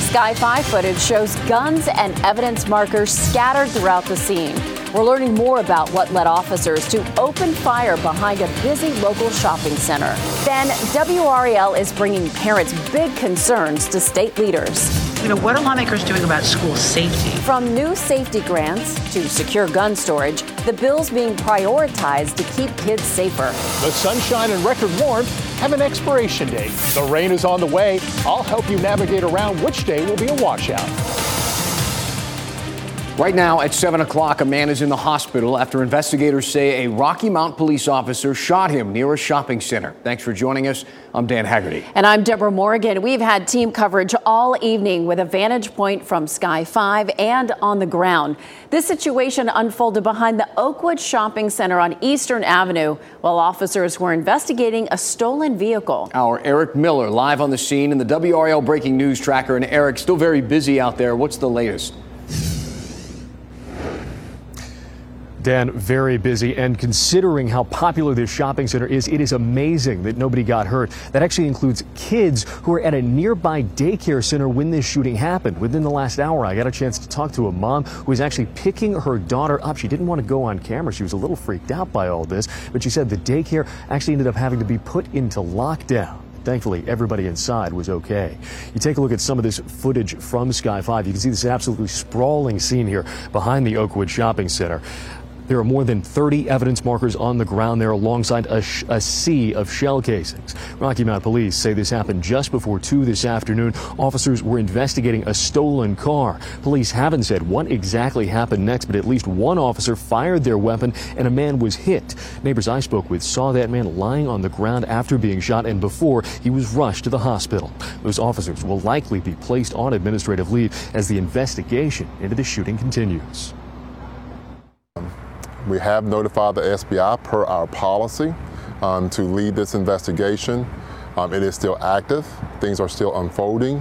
Sky 5 footage shows guns and evidence markers scattered throughout the scene. We're learning more about what led officers to open fire behind a busy local shopping center. Then WRAL is bringing parents' big concerns to state leaders. What are lawmakers doing about school safety? From new safety grants to secure gun storage, the bill's being prioritized to keep kids safer. The sunshine and record warmth have an expiration date. The rain is on the way. I'll help you navigate around which day will be a washout. Right now at 7 o'clock, a man is in the hospital after investigators say a Rocky Mount police officer shot him near a shopping center. Thanks for joining us. I'm Dan Haggerty. And I'm Deborah Morgan. We've had team coverage all evening with a vantage point from Sky 5 and on the ground. This situation unfolded behind the Oakwood Shopping Center on Eastern Avenue while officers were investigating a stolen vehicle. Our Eric Miller live on the scene in the WRAL Breaking News Tracker. And Eric, still very busy out there. What's the latest? Dan, very busy, and considering how popular this shopping center is, it is amazing that nobody got hurt. That actually includes kids who were at a nearby daycare center when this shooting happened. Within the last hour, I got a chance to talk to a mom who was actually picking her daughter up. She didn't want to go on camera. She was a little freaked out by all this, but she said the daycare actually ended up having to be put into lockdown. Thankfully, everybody inside was okay. You take a look at some of this footage from Sky 5. You can see this absolutely sprawling scene here behind the Oakwood Shopping Center. There are more than 30 evidence markers on the ground there alongside a sea of shell casings. Rocky Mount police say this happened just before 2 this afternoon. Officers were investigating a stolen car. Police haven't said what exactly happened next, but at least one officer fired their weapon and a man was hit. Neighbors I spoke with saw that man lying on the ground after being shot and before he was rushed to the hospital. Those officers will likely be placed on administrative leave as the investigation into the shooting continues. We have notified the SBI per our policy to lead this investigation. It is still active. Things are still unfolding.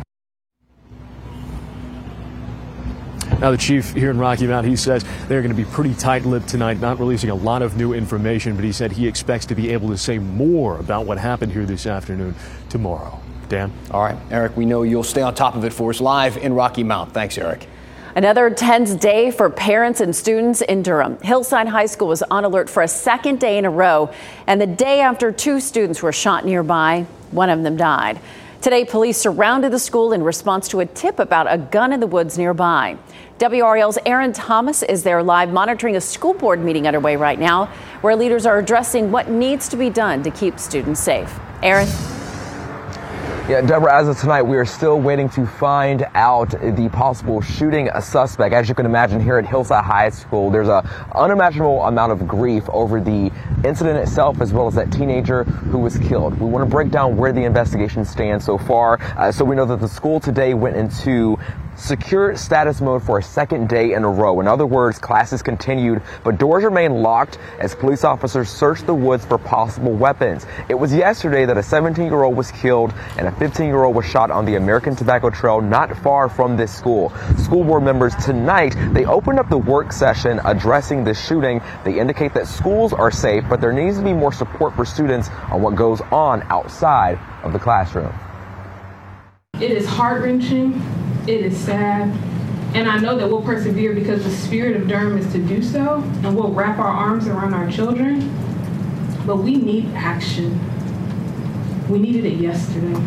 Now, the chief here in Rocky Mount, he says they're going to be pretty tight-lipped tonight, not releasing a lot of new information, but he said he expects to be able to say more about what happened here this afternoon tomorrow. Dan? All right, Eric, we know you'll stay on top of it for us live in Rocky Mount. Thanks, Eric. Another tense day for parents and students in Durham. Hillside High School was on alert for a second day in a row, and the day after 2 students were shot nearby, one of them died. Today, police surrounded the school in response to a tip about a gun in the woods nearby. WRAL's Aaron Thomas is there live monitoring a school board meeting underway right now, where leaders are addressing what needs to be done to keep students safe. Aaron? Yeah, Deborah, as of tonight, we are still waiting to find out the possible shooting suspect. As you can imagine, here at Hillside High School, there's an unimaginable amount of grief over the incident itself, as well as that teenager who was killed. We want to break down where the investigation stands so far. So we know that the school today went into secure status mode for a second day in a row. In other words, classes continued, but doors remain locked as police officers searched the woods for possible weapons. It was yesterday that a 17-year-old was killed and a 15-year-old was shot on the American Tobacco Trail not far from this school. School board members tonight, they opened up the work session addressing the shooting. They indicate that schools are safe, but there needs to be more support for students on what goes on outside of the classroom. It is heart-wrenching. It is sad, and I know that we'll persevere because the spirit of Durham is to do so, and we'll wrap our arms around our children, but we need action. We needed it yesterday.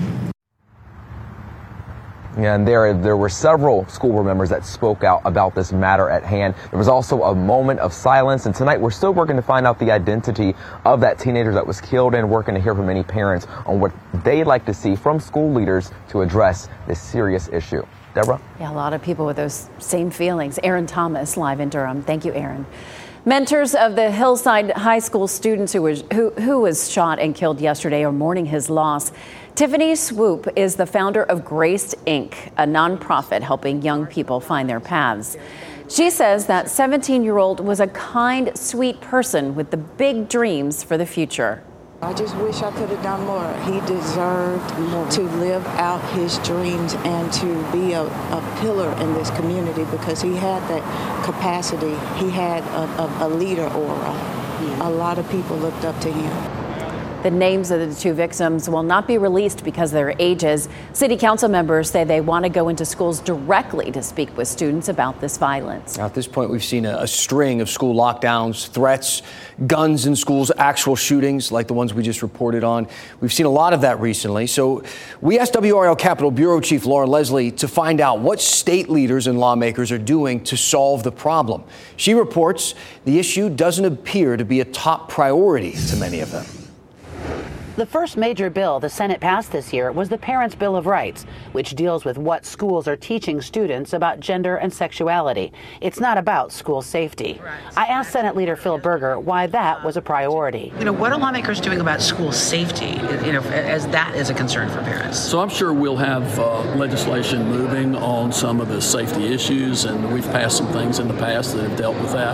And there were several school board members that spoke out about this matter at hand. There was also a moment of silence, and tonight we're still working to find out the identity of that teenager that was killed and working to hear from many parents on what they'd like to see from school leaders to address this serious issue. Deborah? Yeah, a lot of people with those same feelings. Aaron Thomas, live in Durham. Thank you, Aaron. Mentors of the Hillside High School students who was shot and killed yesterday are mourning his loss. Tiffany Swoop is the founder of Graced Inc., a nonprofit helping young people find their paths. She says that 17-year-old was a kind, sweet person with the big dreams for the future. I just wish I could have done more. He deserved to live out his dreams and to be a pillar in this community because he had that capacity. He had a leader aura. A lot of people looked up to him. The names of the two victims will not be released because of their ages. City council members say they want to go into schools directly to speak with students about this violence. Now, at this point, we've seen a string of school lockdowns, threats, guns in schools, actual shootings like the ones we just reported on. We've seen a lot of that recently. So we asked WRAL Capitol Bureau Chief Laura Leslie to find out what state leaders and lawmakers are doing to solve the problem. She reports the issue doesn't appear to be a top priority to many of them. The first major bill the Senate passed this year was the Parents' Bill of Rights, which deals with what schools are teaching students about gender and sexuality. It's not about school safety. I asked Senate Leader Phil Berger why that was a priority. What are lawmakers doing about school safety, as that is a concern for parents? So I'm sure we'll have legislation moving on some of the safety issues, and we've passed some things in the past that have dealt with that.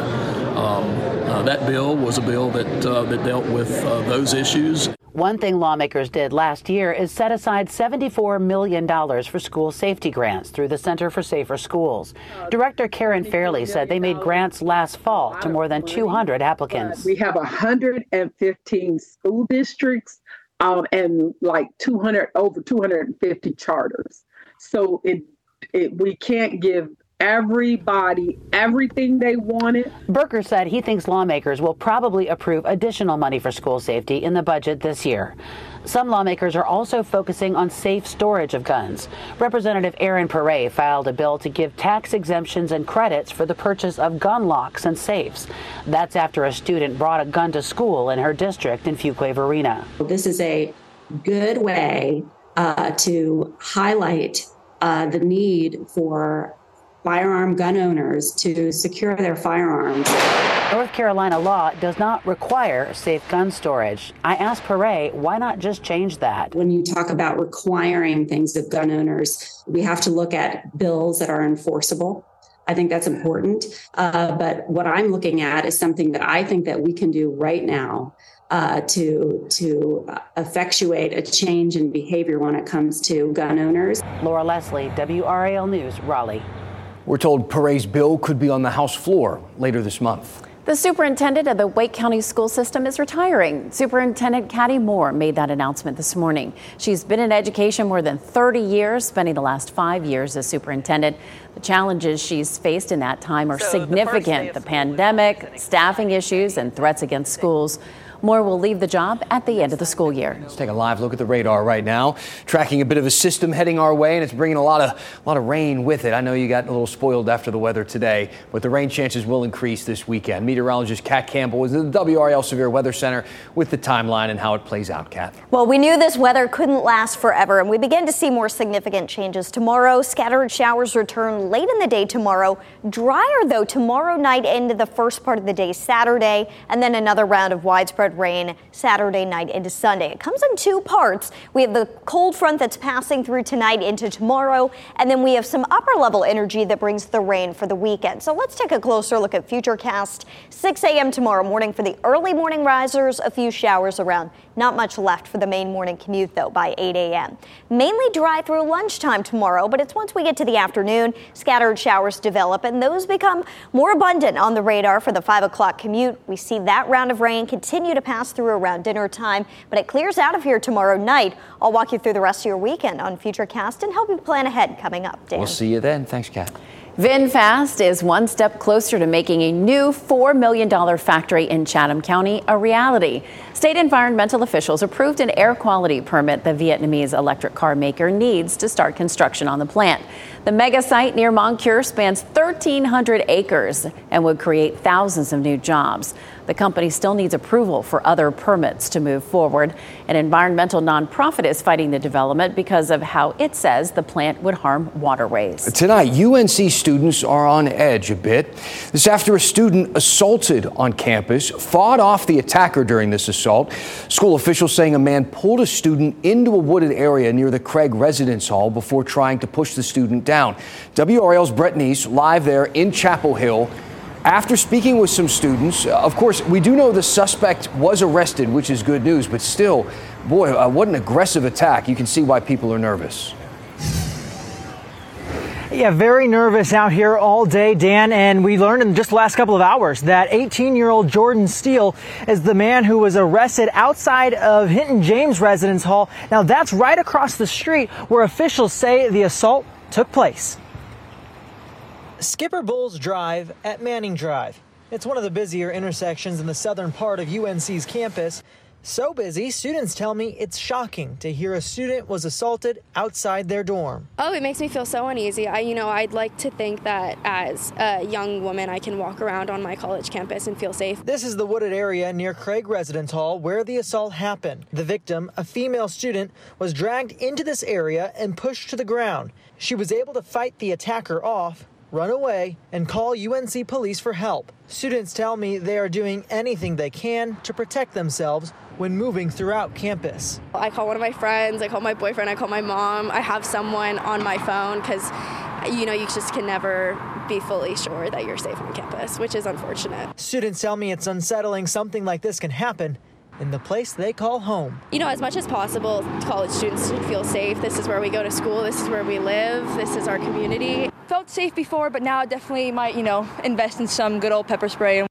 That bill was a bill that dealt with those issues. One thing lawmakers did last year is set aside $74 million for school safety grants through the Center for Safer Schools. Director Karen Fairley said they made grants last fall to more than 200 applicants. We have 115 school districts and like over 250 charters. So we can't give everybody everything they wanted. Berger said he thinks lawmakers will probably approve additional money for school safety in the budget this year. Some lawmakers are also focusing on safe storage of guns. Representative Aaron Perret filed a bill to give tax exemptions and credits for the purchase of gun locks and safes. That's after a student brought a gun to school in her district in Fuquay-Varina. This is a good way to highlight the need for firearm gun owners to secure their firearms. North Carolina law does not require safe gun storage. I asked Perret, why not just change that? When you talk about requiring things of gun owners, we have to look at bills that are enforceable. I think that's important. But what I'm looking at is something that I think that we can do right now to effectuate a change in behavior when it comes to gun owners. Laura Leslie, WRAL News, Raleigh. We're told Perret's bill could be on the House floor later this month. The superintendent of the Wake County school system is retiring. Superintendent Kathy Moore made that announcement this morning. She's been in education more than 30 years, spending the last 5 years as superintendent. The challenges she's faced in that time are significant. The pandemic, staffing issues, and threats against schools. Moore will leave the job at the end of the school year. Let's take a live look at the radar right now. Tracking a bit of a system heading our way, and it's bringing a lot of rain with it. I know you got a little spoiled after the weather today, but the rain chances will increase this weekend. Meteorologist Kat Campbell is at the WRAL Severe Weather Center with the timeline and how it plays out. Kat. Well, we knew this weather couldn't last forever, and we begin to see more significant changes tomorrow. Scattered showers return late in the day tomorrow. Drier, though, tomorrow night into the first part of the day Saturday, and then another round of widespread rain Saturday night into Sunday. It comes in two parts. We have the cold front that's passing through tonight into tomorrow, and then we have some upper level energy that brings the rain for the weekend. So let's take a closer look at Futurecast. 6 a.m. tomorrow morning for the early morning risers, a few showers around. Not much left for the main morning commute, though, by 8 a.m. Mainly dry through lunchtime tomorrow, but it's once we get to the afternoon, scattered showers develop, and those become more abundant on the radar for the 5 o'clock commute. We see that round of rain continue to pass through around dinner time, but it clears out of here tomorrow night. I'll walk you through the rest of your weekend on Futurecast and help you plan ahead coming up. Dan. We'll see you then. Thanks, Kat. VinFast is one step closer to making a new $4 million factory in Chatham County a reality. State environmental officials approved an air quality permit the Vietnamese electric car maker needs to start construction on the plant. The mega site near Moncure spans 1,300 acres and would create thousands of new jobs. The company still needs approval for other permits to move forward. An environmental nonprofit is fighting the development because of how it says the plant would harm waterways. Tonight, UNC students are on edge a bit. This after a student assaulted on campus, fought off the attacker during this assault. School officials saying a man pulled a student into a wooded area near the Craig Residence Hall before trying to push the student down. WRAL's Brett Neese live there in Chapel Hill. After speaking with some students, of course, we do know the suspect was arrested, which is good news, but still, boy, what an aggressive attack. You can see why people are nervous. Yeah, very nervous out here all day, Dan, and we learned in just the last couple of hours that 18-year-old Jordan Steele is the man who was arrested outside of Hinton James Residence Hall. Now, that's right across the street where officials say the assault took place. Skipper Bowles Drive at Manning Drive. It's one of the busier intersections in the southern part of UNC's campus. So busy, students tell me it's shocking to hear a student was assaulted outside their dorm. Oh, it makes me feel so uneasy. I'd like to think that as a young woman, I can walk around on my college campus and feel safe. This is the wooded area near Craig Residence Hall where the assault happened. The victim, a female student, was dragged into this area and pushed to the ground. She was able to fight the attacker off, run away, and call UNC police for help. Students tell me they are doing anything they can to protect themselves when moving throughout campus. I call one of my friends, I call my boyfriend, I call my mom. I have someone on my phone because, you just can never be fully sure that you're safe on campus, which is unfortunate. Students tell me it's unsettling something like this can happen in the place they call home. As much as possible, college students should feel safe. This is where we go to school. This is where we live. This is our community. Felt safe before, but now I definitely might, invest in some good old pepper spray.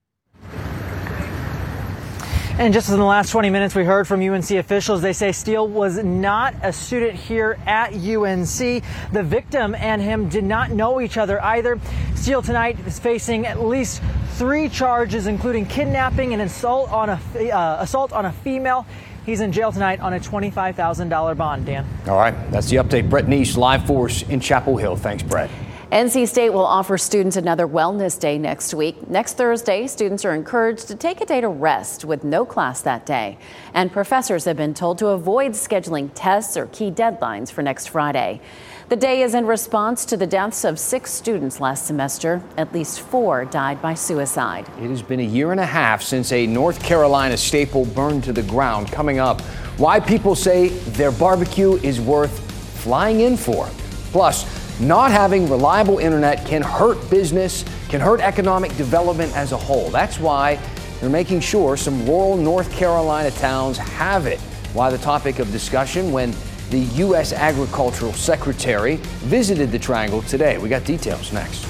And just in the last 20 minutes, we heard from UNC officials. They say Steele was not a student here at UNC. The victim and him did not know each other either. Steele tonight is facing at least 3 charges, including kidnapping and assault on a female. He's in jail tonight on a $25,000 bond, Dan. All right, that's the update. Brett Neese, live for us in Chapel Hill. Thanks, Brett. NC State will offer students another wellness day next week. Next Thursday, students are encouraged to take a day to rest with no class that day. And professors have been told to avoid scheduling tests or key deadlines for next Friday. The day is in response to the deaths of 6 students last semester. At least 4 died by suicide. It has been a year and a half since a North Carolina staple burned to the ground. Coming up, why people say their barbecue is worth flying in for. Plus, not having reliable internet can hurt business, can hurt economic development as a whole. That's why they're making sure some rural North Carolina towns have it. Why the topic of discussion when the U.S. Agricultural Secretary visited the Triangle today. We got details next.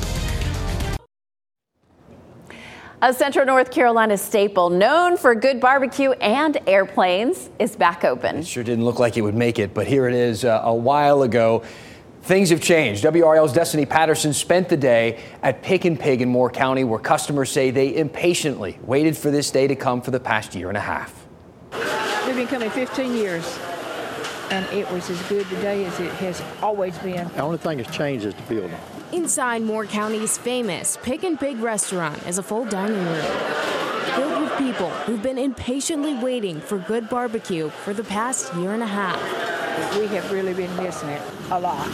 A Central North Carolina staple known for good barbecue and airplanes is back open. It sure didn't look like it would make it, but here it is a while ago. Things have changed. WRAL's Destiny Patterson spent the day at Pick and Pig in Moore County, where customers say they impatiently waited for this day to come for the past year and a half. We've been coming 15 years, and it was as good today as it has always been. The only thing that's changed is the building. Inside Moore County's famous Pick and Pig restaurant is a full dining room filled with people who've been impatiently waiting for good barbecue for the past year and a half. We have really been missing it a lot.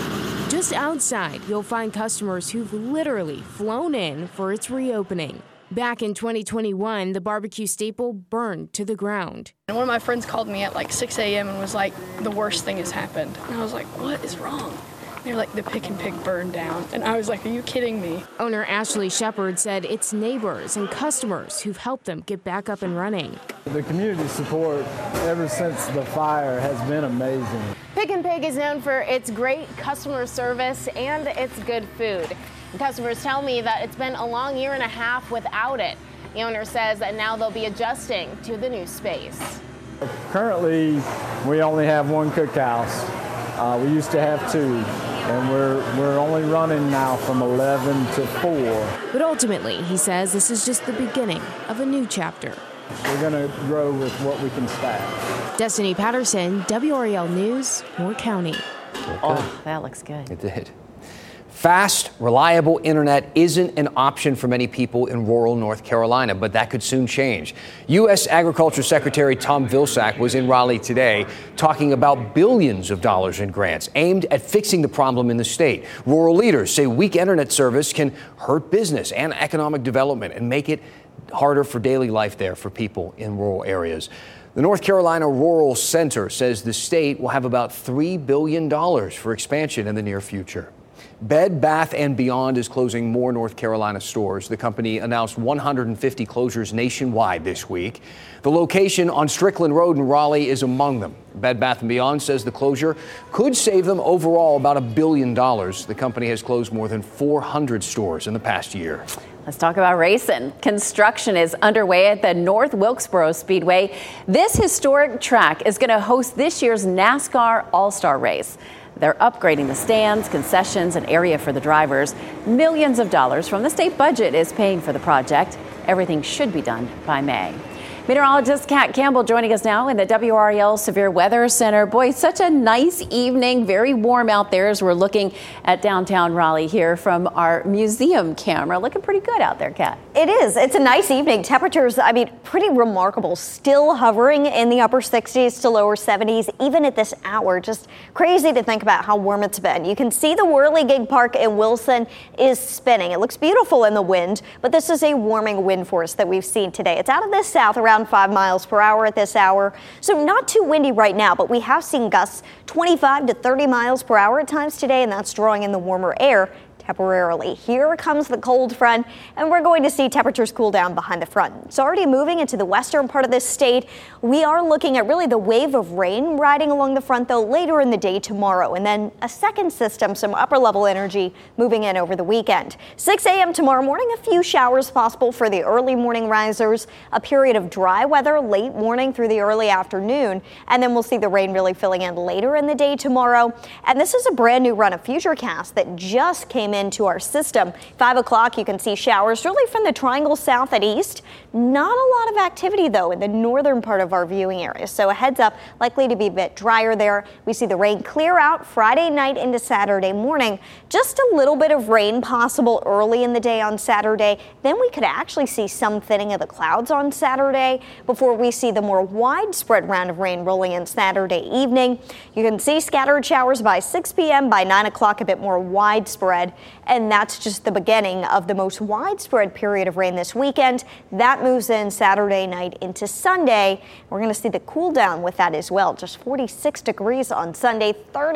Just outside, you'll find customers who've literally flown in for its reopening. Back in 2021, the barbecue staple burned to the ground. And one of my friends called me at like 6 a.m. and was like, the worst thing has happened. And I was like, what is wrong? They were like, the Pick and Pig burned down. And I was like, are you kidding me? Owner Ashley Shepard said it's neighbors and customers who've helped them get back up and running. The community support ever since the fire has been amazing. Pick and Pig is known for its great customer service and its good food. And customers tell me that it's been a long year and a half without it. The owner says that now they'll be adjusting to the new space. Currently, we only have 1 cookhouse. We used to have 2, and we're only running now from 11 to 4. But ultimately, he says this is just the beginning of a new chapter. We're going to grow with what we can staff. Destiny Patterson, WRAL News, Moore County. Oh, that looks good. It did. Fast, reliable internet isn't an option for many people in rural North Carolina, but that could soon change. U.S. Agriculture Secretary Tom Vilsack was in Raleigh today talking about billions of dollars in grants aimed at fixing the problem in the state. Rural leaders say weak internet service can hurt business and economic development and make it harder for daily life there for people in rural areas. The North Carolina Rural Center says the state will have about $3 billion for expansion in the near future. Bed Bath & Beyond is closing more North Carolina stores. The company announced 150 closures nationwide this week. The location on Strickland Road in Raleigh is among them. Bed Bath & Beyond says the closure could save them overall about $1 billion. The company has closed more than 400 stores in the past year. Let's talk about racing. Construction is underway at the North Wilkesboro Speedway. This historic track is going to host this year's NASCAR All-Star Race. They're upgrading the stands, concessions, and area for the drivers. Millions of dollars from the state budget is paying for the project. Everything should be done by May. Meteorologist Kat Campbell joining us now in the WRAL Severe Weather Center. Boy, such a nice evening, very warm out there as we're looking at downtown Raleigh here from our museum camera. Looking pretty good out there, Kat. It is. It's a nice evening. Temperatures, pretty remarkable. Still hovering in the upper 60s to lower 70s, even at this hour. Just crazy to think about how warm it's been. You can see the Whirligig Park in Wilson is spinning. It looks beautiful in the wind, but this is a warming wind force that we've seen today. It's out of the south around 5 miles per hour at this hour. So not too windy right now, but we have seen gusts 25 to 30 miles per hour at times today, and that's drawing in the warmer air temporarily. Here comes the cold front, and we're going to see temperatures cool down behind the front. It's already moving into the western part of this state. We are looking at really the wave of rain riding along the front, though, later in the day tomorrow. And then a second system, some upper level energy moving in over the weekend. 6 a.m. tomorrow morning, a few showers possible for the early morning risers, a period of dry weather late morning through the early afternoon, and then we'll see the rain really filling in later in the day tomorrow. And this is a brand new run of Futurecast that just came into our system. 5 o'clock, you can see showers really from the triangle south and east. Not a lot of activity, though, in the northern part of our viewing area. So a heads up, likely to be a bit drier there. We see the rain clear out Friday night into Saturday morning. Just a little bit of rain possible early in the day on Saturday. Then we could actually see some thinning of the clouds on Saturday before we see the more widespread round of rain rolling in Saturday evening. You can see scattered showers by 6 p.m. By 9 o'clock, a bit more widespread. And that's just the beginning of the most widespread period of rain this weekend. That moves in Saturday night into Sunday. We're going to see the cool down with that as well. Just 46 degrees on Sunday,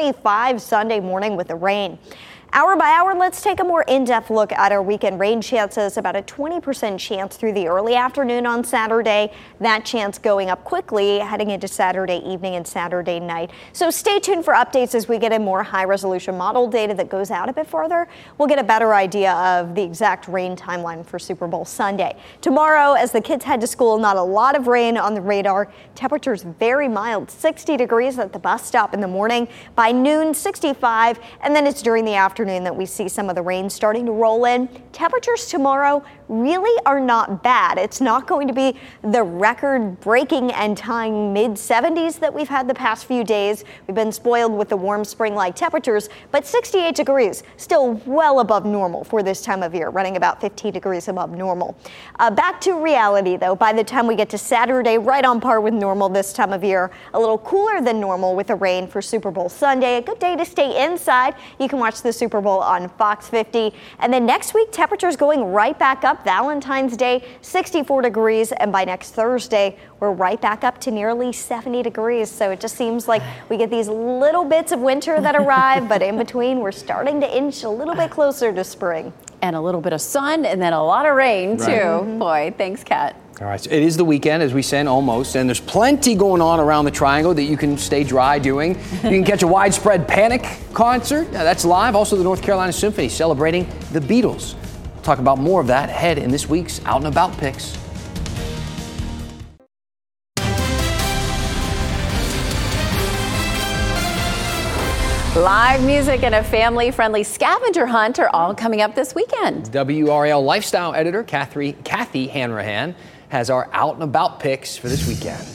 35 Sunday morning with the rain. Hour by hour, let's take a more in-depth look at our weekend rain chances. About a 20% chance through the early afternoon on Saturday. That chance going up quickly heading into Saturday evening and Saturday night. So stay tuned for updates as we get in more high-resolution model data that goes out a bit further. We'll get a better idea of the exact rain timeline for Super Bowl Sunday. Tomorrow, as the kids head to school, not a lot of rain on the radar. Temperatures very mild, 60 degrees at the bus stop in the morning. By noon, 65, and then it's during the afternoon that we see some of the rain starting to roll in. Temperatures tomorrow really are not bad. It's not going to be the record-breaking and tying mid-70s that we've had the past few days. We've been spoiled with the warm spring-like temperatures, but 68 degrees, still well above normal for this time of year, running about 15 degrees above normal. Back to reality, though. By the time we get to Saturday, right on par with normal this time of year. A little cooler than normal with the rain for Super Bowl Sunday. A good day to stay inside. You can watch the Super Bowl on Fox 50. And then next week, temperatures going right back up. Valentine's Day, 64 degrees. And by next Thursday, we're right back up to nearly 70 degrees. So it just seems like we get these little bits of winter that arrive, but in between, we're starting to inch a little bit closer to spring. And a little bit of sun and then a lot of rain, too. Right. Boy, thanks, Kat. All right, so it is the weekend, as we said, almost, and there's plenty going on around the Triangle that you can stay dry doing. You can catch a Widespread Panic concert. That's live. Also, the North Carolina Symphony celebrating the Beatles. We'll talk about more of that ahead in this week's Out and About picks. Live music and a family-friendly scavenger hunt are all coming up this weekend. WRAL lifestyle editor Kathy Hanrahan has our Out and About picks for this weekend.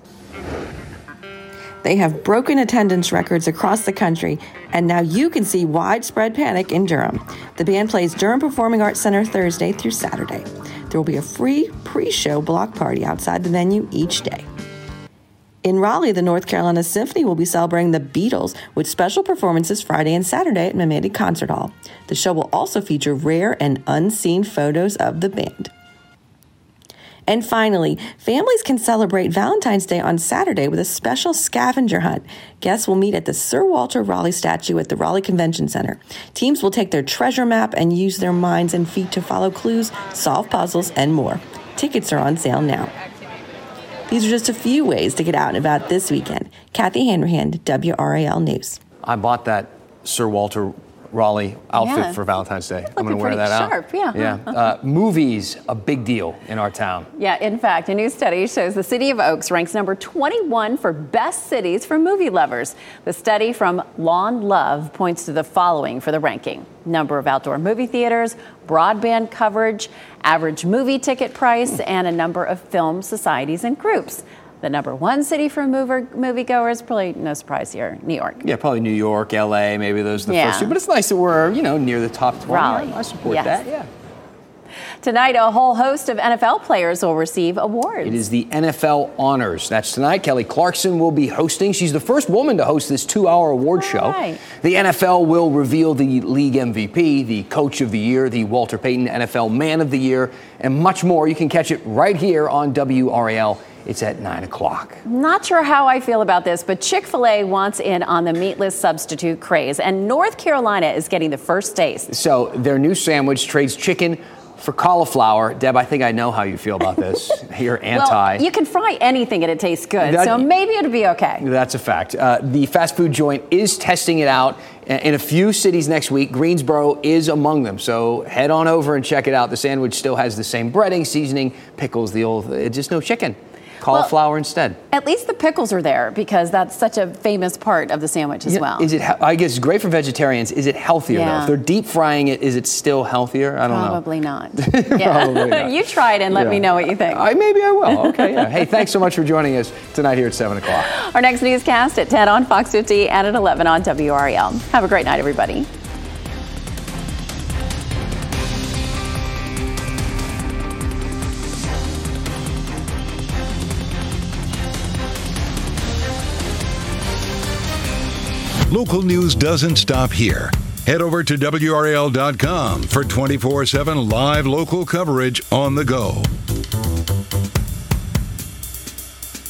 They have broken attendance records across the country, and now you can see Widespread Panic in Durham. The band plays Durham Performing Arts Center Thursday through Saturday. There will be a free pre-show block party outside the venue each day. In Raleigh, the North Carolina Symphony will be celebrating the Beatles with special performances Friday and Saturday at Mamadi Concert Hall. The show will also feature rare and unseen photos of the band. And finally, families can celebrate Valentine's Day on Saturday with a special scavenger hunt. Guests will meet at the Sir Walter Raleigh statue at the Raleigh Convention Center. Teams will take their treasure map and use their minds and feet to follow clues, solve puzzles, and more. Tickets are on sale now. These are just a few ways to get out and about this weekend. Kathy Hanrahan, WRAL News. I bought that Sir Walter Raleigh outfit for Valentine's Day. I'm going to wear that sharp, out. Yeah. Movies, a big deal in our town. Yeah, in fact, a new study shows the city of Oaks ranks number 21 for best cities for movie lovers. The study from Lawn Love points to the following for the ranking: number of outdoor movie theaters, broadband coverage, average movie ticket price, and a number of film societies and groups. The number one city for moviegoers, probably no surprise here, New York. Yeah, probably New York, LA, maybe those are the first two. But it's nice that we're, near the top 20. Raleigh. I support that, yeah. Tonight, a whole host of NFL players will receive awards. It is the NFL Honors. That's tonight. Kelly Clarkson will be hosting. She's the first woman to host this 2-hour award show. Right. The NFL will reveal the league MVP, the Coach of the Year, the Walter Payton NFL Man of the Year, and much more. You can catch it right here on WRAL. It's at 9 o'clock. Not sure how I feel about this, but Chick-fil-A wants in on the meatless substitute craze, and North Carolina is getting the first taste. So their new sandwich trades chicken for cauliflower. Deb, I think I know how you feel about this. You're anti. Well, you can fry anything and it tastes good, so maybe it'll be okay. That's a fact. The fast food joint is testing it out in a few cities next week. Greensboro is among them, so head on over and check it out. The sandwich still has the same breading, seasoning, pickles, just no chicken. Cauliflower instead. At least the pickles are there because that's such a famous part of the sandwich as well. I guess it's great for vegetarians. Is it healthier though? If they're deep frying it, is it still healthier? I don't know. Probably not. Probably not. You try it and let me know what you think. Maybe I will. Okay. Yeah. Hey, thanks so much for joining us tonight here at 7 o'clock. Our next newscast at 10 on Fox 50 and at 11 on WRAL. Have a great night, everybody. Local news doesn't stop here. Head over to WRAL.com for 24/7 live local coverage on the go.